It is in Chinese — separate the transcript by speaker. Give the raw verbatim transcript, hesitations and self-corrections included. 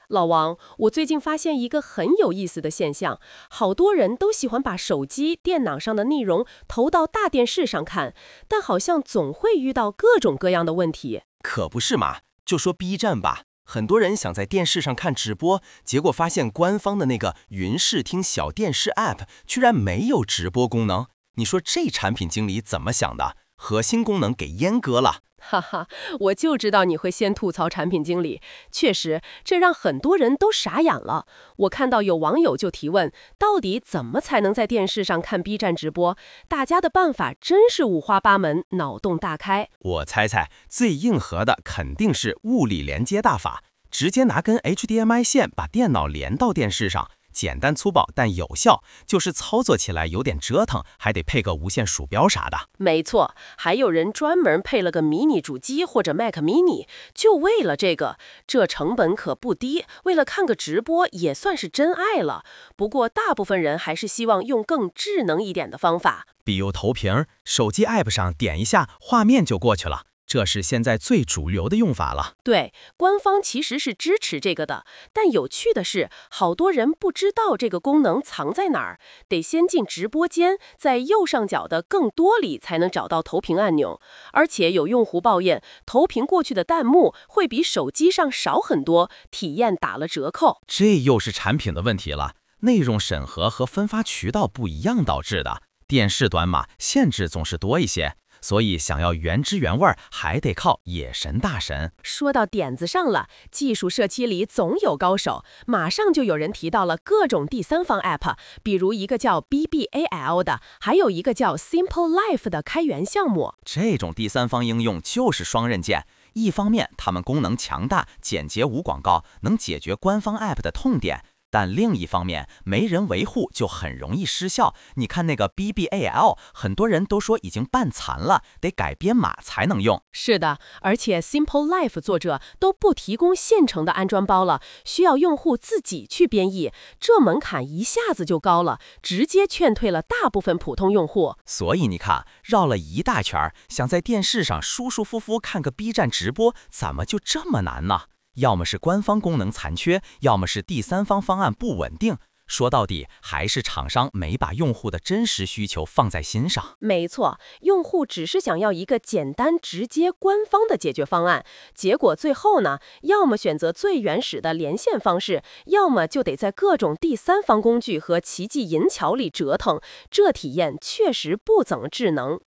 Speaker 1: 老王，我最近发现一个很有意思的现象，好多人都喜欢把手机、电脑上的内容投到大电视上看，但好像总会遇到各种各样的问题。
Speaker 2: 可不是嘛，就说 B 站吧，很多人想在电视上看直播，结果发现官方的那个云视听小电视 App 居然没有直播功能。你说这产品经理怎么想的？核心功能给阉割了。
Speaker 1: 哈哈，我就知道你会先吐槽产品经理。确实，这让很多人都傻眼了。我看到有网友就提问，到底怎么才能在电视上看 B 站直播？大家的办法真是五花八门，脑洞大开。
Speaker 2: 我猜猜，最硬核的肯定是物理连接大法，直接拿根 H D M I 线把电脑连到电视上。简单粗暴但有效，就是操作起来有点折腾，还得配个无线鼠标啥的。
Speaker 1: 没错，还有人专门配了个迷你主机或者 Mac mini， 就为了这个，这成本可不低，为了看个直播也算是真爱了。不过大部分人还是希望用更智能一点的方法，
Speaker 2: 比如投屏，手机 App 上点一下，画面就过去了。这是现在最主流的用法了。
Speaker 1: 对，官方其实是支持这个的，但有趣的是，好多人不知道这个功能藏在哪儿，得先进直播间，在右上角的更多里才能找到投屏按钮。而且有用户抱怨，投屏过去的弹幕会比手机上少很多，体验打了折扣。
Speaker 2: 这又是产品的问题了，内容审核和分发渠道不一样导致的。电视端嘛，限制总是多一些。所以想要原汁原味，还得靠野神大神。
Speaker 1: 说到点子上了，技术社区里总有高手，马上就有人提到了各种第三方 App， 比如一个叫 B B A L 的，还有一个叫 Simple Life 的开源项目。
Speaker 2: 这种第三方应用就是双刃剑，一方面它们功能强大、简洁无广告，能解决官方 App 的痛点。但另一方面，没人维护就很容易失效。你看那个 B B A L， 很多人都说已经办残了，得改编码才能用。
Speaker 1: 是的，而且 Simple Life 作者都不提供现成的安装包了，需要用户自己去编译，这门槛一下子就高了，直接劝退了大部分普通用户。
Speaker 2: 所以你看，绕了一大圈，想在电视上舒舒服服看个 B 站直播，怎么就这么难呢？要么是官方功能残缺，要么是第三方方案不稳定。说到底，还是厂商没把用户的真实需求放在心上。
Speaker 1: 没错，用户只是想要一个简单、直接、官方的解决方案，结果最后呢，要么选择最原始的连线方式，要么就得在各种第三方工具和奇迹银桥里折腾，这体验确实不怎么智能。